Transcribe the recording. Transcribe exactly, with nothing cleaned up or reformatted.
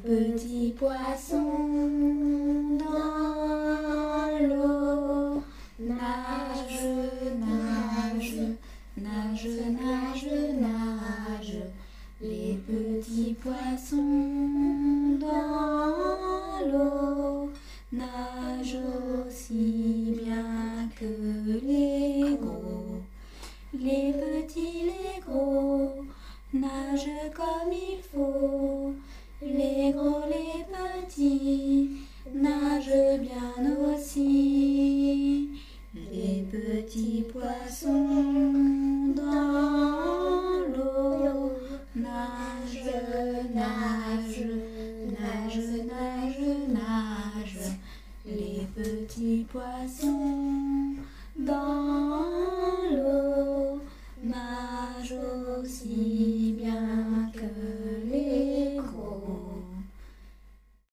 petits poissons dans l'eau nagent, nagent, nagent, nagent, nagent. Les petits poissons dans l'eau nagent aussi bien que les gros. Les petits, les gros nagent comme il faut. Les gros, les petits nagent bien aussi. Les petits poissons dans l'eau nagent, nagent, nagent, nagent, nagent. Les petits poissons